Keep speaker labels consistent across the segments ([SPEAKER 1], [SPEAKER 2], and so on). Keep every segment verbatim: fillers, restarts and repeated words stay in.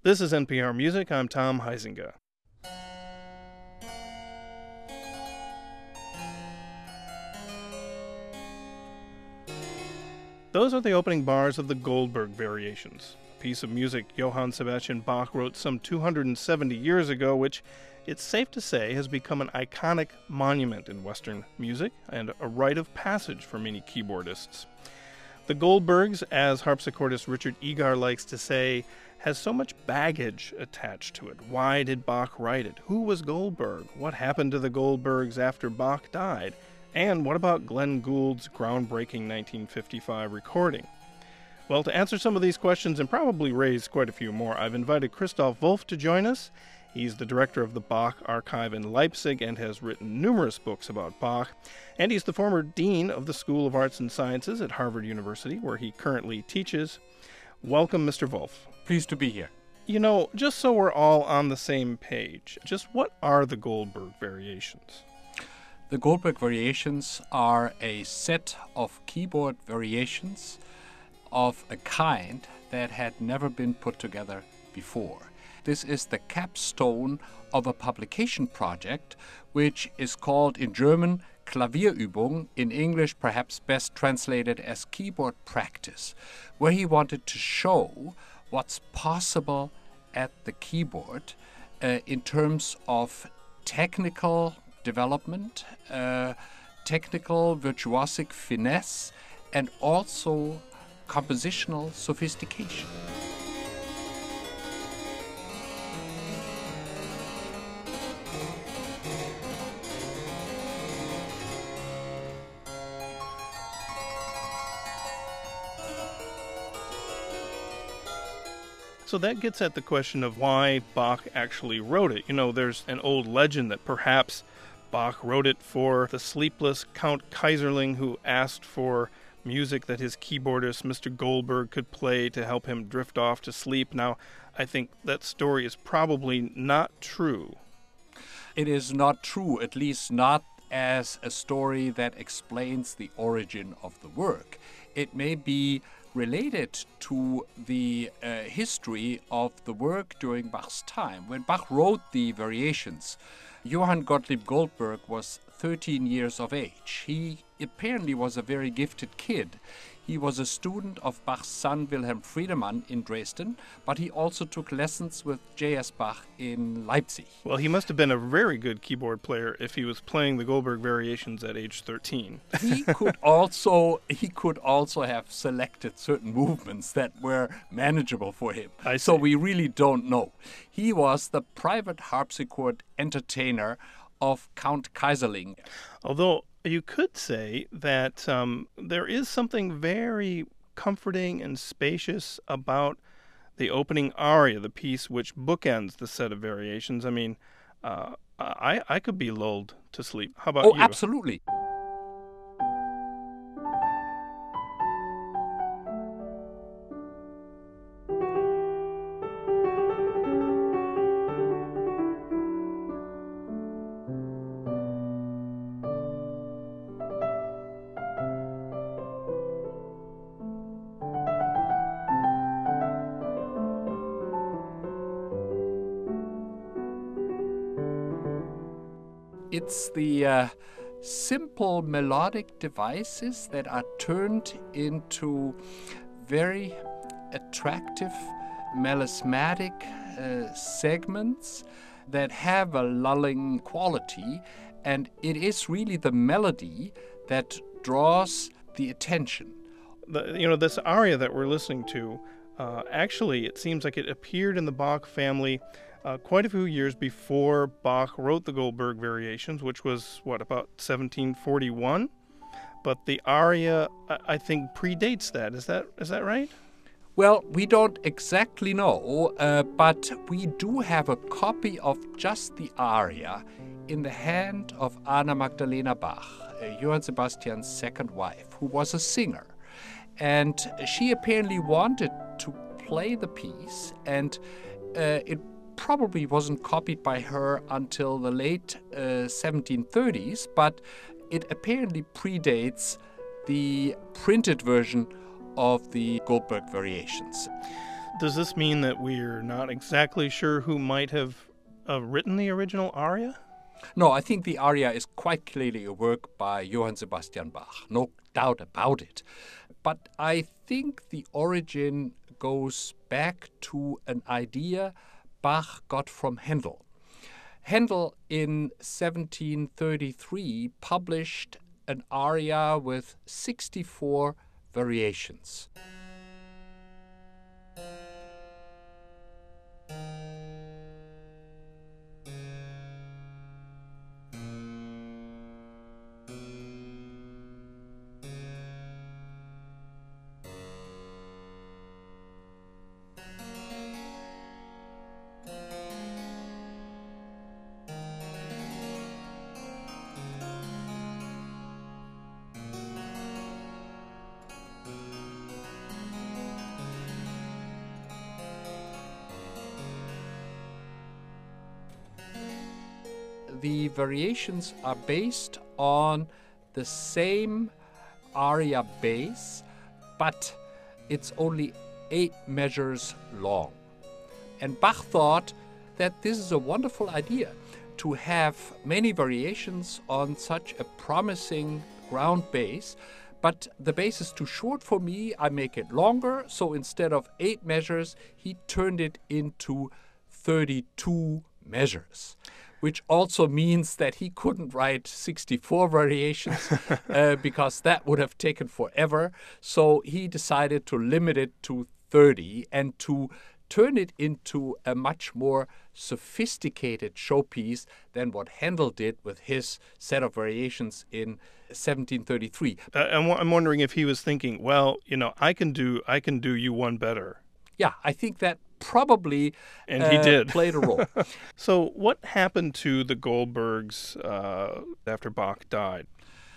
[SPEAKER 1] This is N P R Music. I'm Tom Huizinga. Those are the opening bars of the Goldberg Variations, a piece of music Johann Sebastian Bach wrote some two hundred seventy years ago, which it's safe to say has become an iconic monument in Western music and a rite of passage for many keyboardists. The Goldbergs, as harpsichordist Richard Egar likes to say, has so much baggage attached to it. Why did Bach write it? Who was Goldberg? What happened to the Goldbergs after Bach died? And what about Glenn Gould's groundbreaking nineteen fifty-five recording? Well, to answer some of these questions and probably raise quite a few more, I've invited Christoph Wolff to join us. He's the director of the Bach Archive in Leipzig and has written numerous books about Bach. And he's the former dean of the School of Arts and Sciences at Harvard University, where he currently teaches. Welcome, Mister Wolff.
[SPEAKER 2] Pleased to be here.
[SPEAKER 1] You know, just so we're all on the same page, just what are the Goldberg Variations?
[SPEAKER 2] The Goldberg Variations are a set of keyboard variations of a kind that had never been put together before. This is the capstone of a publication project which is called in German Klavierübung, in English perhaps best translated as keyboard practice, where he wanted to show what's possible at the keyboard uh, in terms of technical development, uh, technical virtuosic finesse, and also compositional sophistication.
[SPEAKER 1] So that gets at the question of why Bach actually wrote it. You know, there's an old legend that perhaps Bach wrote it for the sleepless Count Kaiserling who asked for music that his keyboardist, Mister Goldberg, could play to help him drift off to sleep. Now, I think that story is probably not true.
[SPEAKER 2] It is not true, at least not as a story that explains the origin of the work. It may be related to the uh, history of the work during Bach's time. When Bach wrote the variations, Johann Gottlieb Goldberg was thirteen years of age. He apparently was a very gifted kid. He was a student of Bach's son Wilhelm Friedemann in Dresden, but he also took lessons with J S Bach in Leipzig.
[SPEAKER 1] Well, he must have been a very good keyboard player if he was playing the Goldberg Variations at age thirteen.
[SPEAKER 2] he could also he could also have selected certain movements that were manageable for him.
[SPEAKER 1] I
[SPEAKER 2] so
[SPEAKER 1] see.
[SPEAKER 2] we really don't know. He was the private harpsichord entertainer of Count Kaiserling.
[SPEAKER 1] Although you could say that um, there is something very comforting and spacious about the opening aria, the piece which bookends the set of variations. I mean, uh, I, I could be lulled to sleep. How about
[SPEAKER 2] oh,
[SPEAKER 1] you?
[SPEAKER 2] Oh, absolutely. It's the uh, simple melodic devices that are turned into very attractive melismatic uh, segments that have a lulling quality, and it is really the melody that draws the attention.
[SPEAKER 1] The, you know, this aria that we're listening to, uh, actually, it seems like it appeared in the Bach family Uh, quite a few years before Bach wrote the Goldberg Variations, which was, what, about seventeen forty-one? But the aria, I, I think, predates that. Is that is that right?
[SPEAKER 2] Well, we don't exactly know, uh, but we do have a copy of just the aria in the hand of Anna Magdalena Bach, uh, Johann Sebastian's second wife, who was a singer. And she apparently wanted to play the piece, and uh, it probably wasn't copied by her until the late uh, seventeen thirties, but it apparently predates the printed version of the Goldberg Variations.
[SPEAKER 1] Does this mean that we're not exactly sure who might have uh, written the original aria?
[SPEAKER 2] No, I think the aria is quite clearly a work by Johann Sebastian Bach, no doubt about it. But I think the origin goes back to an idea Bach got from Handel. Handel in seventeen thirty-three published an aria with sixty-four variations. The variations are based on the same aria base, but it's only eight measures long. And Bach thought that this is a wonderful idea, to have many variations on such a promising ground bass, but the bass is too short for me, I make it longer, so instead of eight measures, he turned it into thirty-two measures. Which also means that he couldn't write sixty-four variations uh, because that would have taken forever. So he decided to limit it to thirty and to turn it into a much more sophisticated showpiece than what Handel did with his set of variations in seventeen thirty-three.
[SPEAKER 1] Uh, I'm, I'm wondering if he was thinking, well, you know, I can do I can do you one better.
[SPEAKER 2] Yeah, I think that probably
[SPEAKER 1] and he
[SPEAKER 2] uh,
[SPEAKER 1] did.
[SPEAKER 2] played a role.
[SPEAKER 1] So what happened to the Goldbergs uh, after Bach died?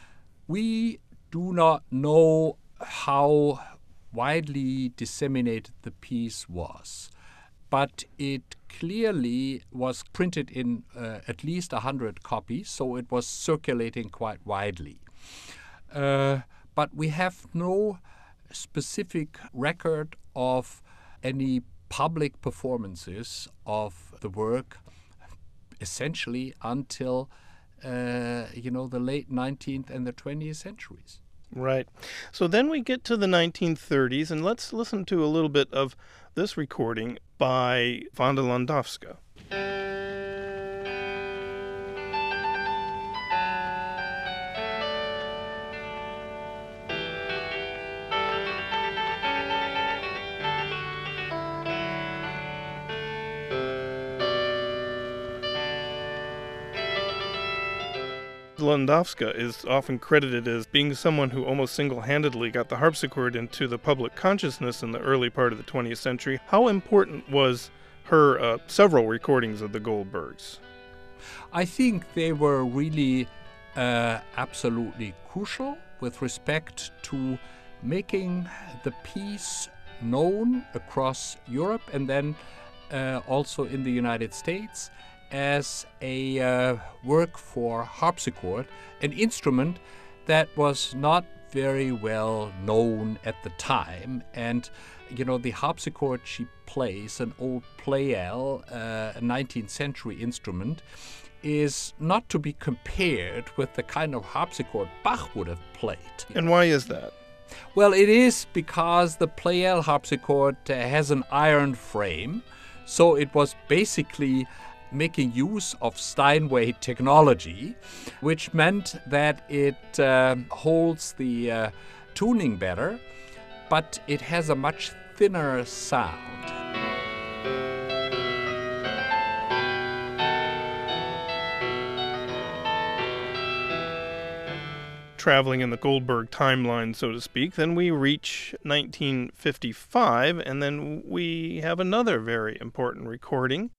[SPEAKER 2] We do not know how widely disseminated the piece was, but it clearly was printed in uh, at least one hundred copies, so it was circulating quite widely. Uh, but we have no specific record of any public performances of the work essentially until uh, you know the late nineteenth and the twentieth centuries.
[SPEAKER 1] Right. So then we get to the nineteen thirties, and let's listen to a little bit of this recording by Wanda Landowska. Landowska is often credited as being someone who almost single-handedly got the harpsichord into the public consciousness in the early part of the twentieth century. How important was her uh, several recordings of the Goldbergs?
[SPEAKER 2] I think they were really uh, absolutely crucial with respect to making the piece known across Europe and then uh, also in the United States as a uh, work for harpsichord, an instrument that was not very well known at the time. And, you know, the harpsichord she plays, an old Pleyel, uh, a nineteenth century instrument, is not to be compared with the kind of harpsichord Bach would have played.
[SPEAKER 1] And why is that?
[SPEAKER 2] Well, it is because the Pleyel harpsichord uh, has an iron frame, so it was basically making use of Steinway technology, which meant that it uh, holds the uh, tuning better, but it has a much thinner sound.
[SPEAKER 1] Traveling in the Goldberg timeline, so to speak, then we reach nineteen fifty-five, and then we have another very important recording.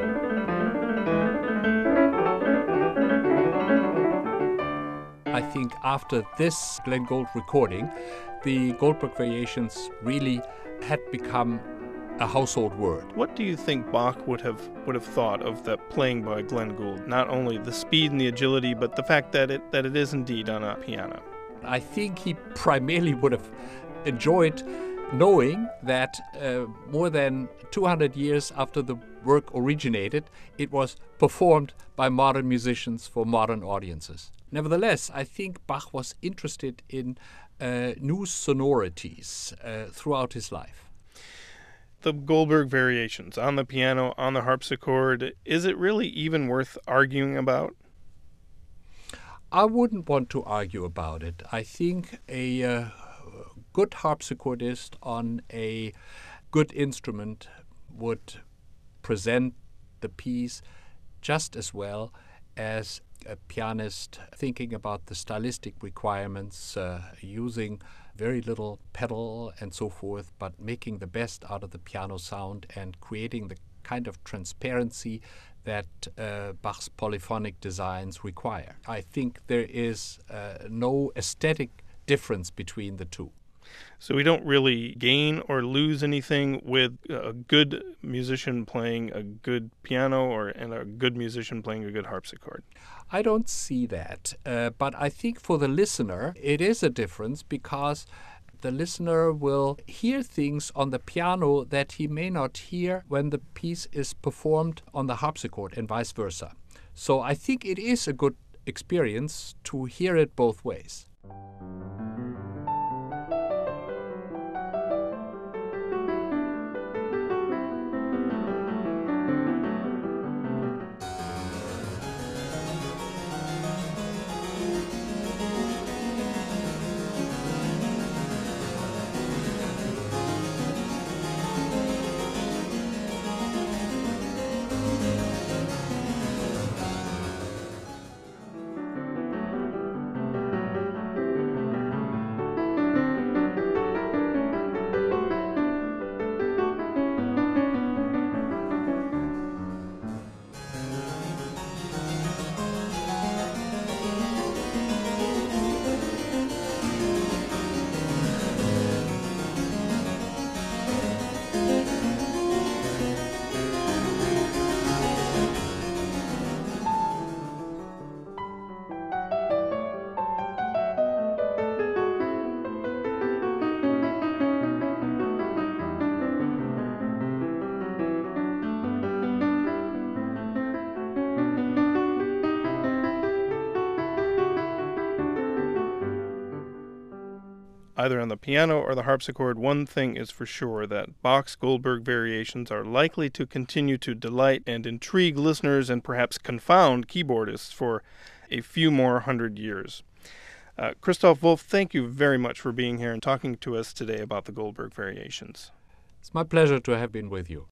[SPEAKER 2] I think after this Glenn Gould recording, the Goldberg Variations really had become a household word.
[SPEAKER 1] What do you think Bach would have would have thought of that playing by Glenn Gould? Not only the speed and the agility, but the fact that it that it is indeed on a piano.
[SPEAKER 2] I think he primarily would have enjoyed knowing that uh, more than two hundred years after the work originated, it was performed by modern musicians for modern audiences. Nevertheless, I think Bach was interested in uh, new sonorities uh, throughout his life.
[SPEAKER 1] The Goldberg Variations on the piano, on the harpsichord, is it really even worth arguing about?
[SPEAKER 2] I wouldn't want to argue about it. I think a uh, good harpsichordist on a good instrument would present the piece just as well as a pianist thinking about the stylistic requirements, uh, using very little pedal and so forth, but making the best out of the piano sound and creating the kind of transparency that uh, Bach's polyphonic designs require. I think there is uh, no aesthetic difference between the two.
[SPEAKER 1] So we don't really gain or lose anything with a good musician playing a good piano or and a good musician playing a good harpsichord.
[SPEAKER 2] I don't see that, uh, but I think for the listener it is a difference because the listener will hear things on the piano that he may not hear when the piece is performed on the harpsichord and vice versa. So I think it is a good experience to hear it both ways.
[SPEAKER 1] Either on the piano or the harpsichord, one thing is for sure, that Bach's Goldberg Variations are likely to continue to delight and intrigue listeners and perhaps confound keyboardists for a few more hundred years. Uh, Christoph Wolff, thank you very much for being here and talking to us today about the Goldberg Variations.
[SPEAKER 2] It's my pleasure to have been with you.